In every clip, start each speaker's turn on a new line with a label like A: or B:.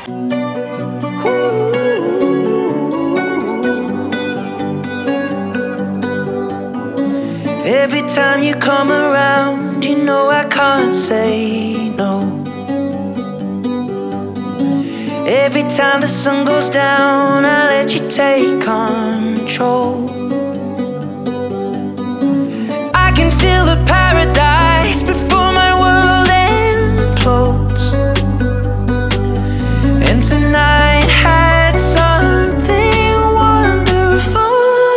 A: Every time you come around, you know I can't say no. Every time the sun goes down, I let you take control. I can feel the paradise before my world implodes. And tonight had something wonderful.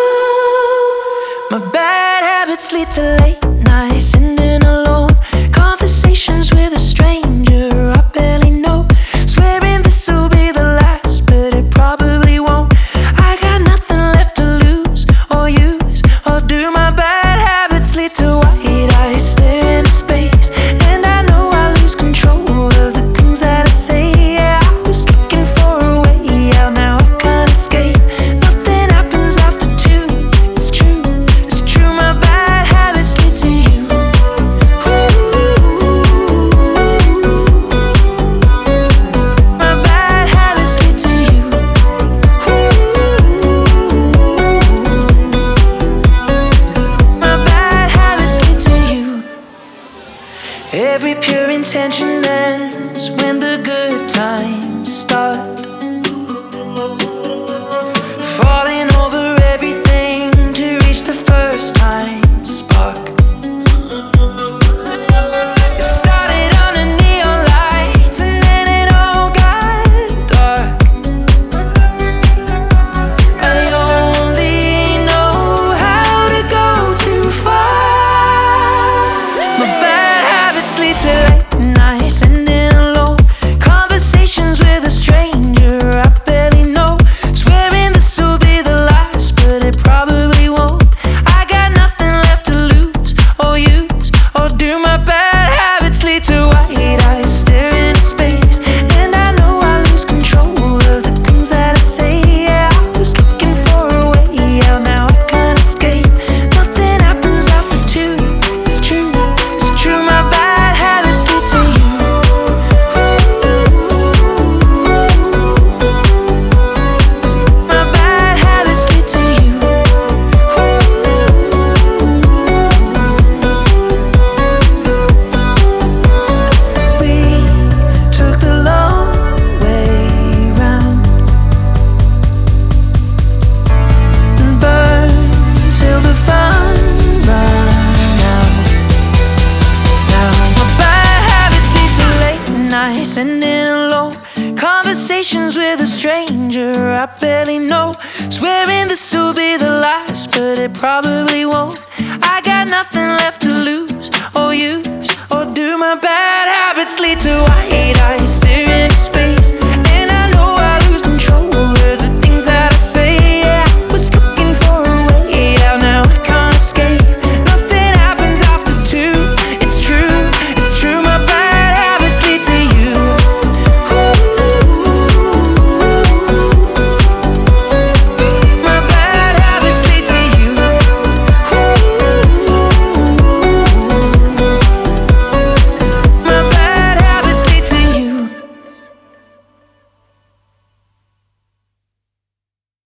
A: My bad habits lead to late nights, ending alone. Conversations with a stranger I barely know. Swearing this will be the last, but it probably won't. I got nothing left to lose or use or do. My bad habits lead to white eyes stare into space, and I know I lose control of the things that I say. Yeah, I was looking for a way out, now I can't escape. Nothing happens after two. It's true, it's true. My bad habits lead to you. My bad habits lead to you. My bad habits lead to you. Every pure intention ends when the good times start. Falling over everything to reach the first time spark. It started under neon lights and then it all got dark. I only know how to go too far. My bad habits lead to late nights, ending alone. Conversations with a stranger I barely know. Swearing this will be the last, but it probably won't. I got nothing left to lose or use or do. My bad habits lead to white eyes stare into space, and I know I lose control of the things that I say. Yeah, I was looking for a way out, now I can't escape. Nothing happens after two. It's true, it's true. My bad habits lead to you. My bad habits lead to you. We took the long way round and burned till the fun ran out. Now my bad habits lead to late nights, ending alone. Conversations with a stranger I barely know. Swearing this will be the last, but it probably won't. I got nothing left to lose or use or do. My bad habits lead to white eyes